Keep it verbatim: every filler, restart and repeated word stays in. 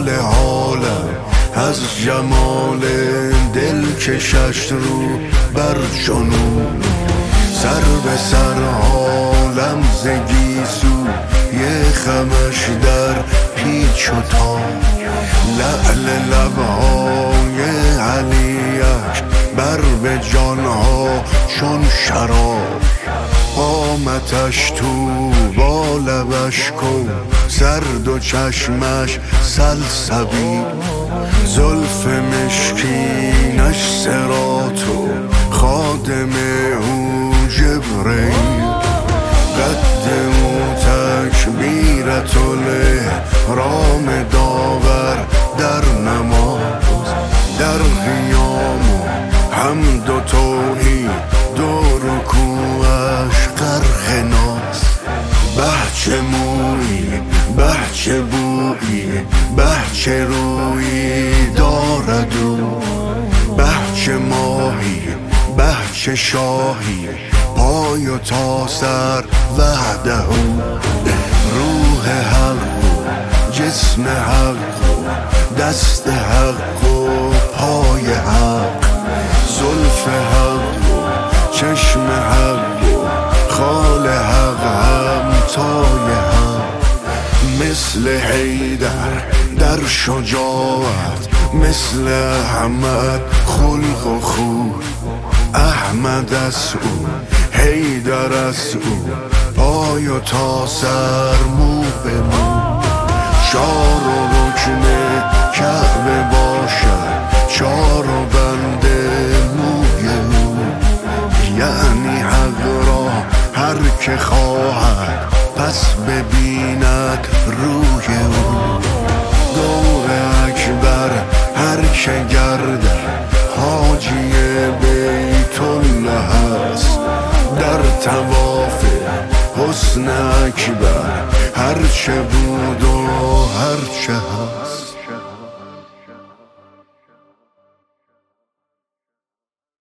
حال حالم از جمال دل کشش رو بر جنون. سر به سر حالم ز گیسو یه خمش در پیچ و تاب. لعل لبهای علیک بر به جانها چون شراب. قامتش تو با لبش کن سرد و چشمش سلسبیل. زلف مشکینش صراط و خادم او جبرئیل. قد او تکبیرة الاحرام داور در نماز. در قیام و حمد و توحید و رکوعش غرق ناز. به چه مویی به چه بویی به چه رویی دارد او. به چه ماهی به چه شاهی پای و تا سر وحده. روح حق و جسم حق و دست حق و پای حق. زلف حق و چشم حق و خال حق همتای حق. مثل حیدر در شجاعت مثل احمد خلق و خور. احمد از او حیدر از او پای و تا سر مو به مو. چار و رکن کعبه باشد چار و بند موی او. یعنی حق را هر که خواهد پس ببیند روی او. دور اکبر هر که گردد حاجی بیت الله است. در طواف حسن اکبر هر چه بود و هر چه هست.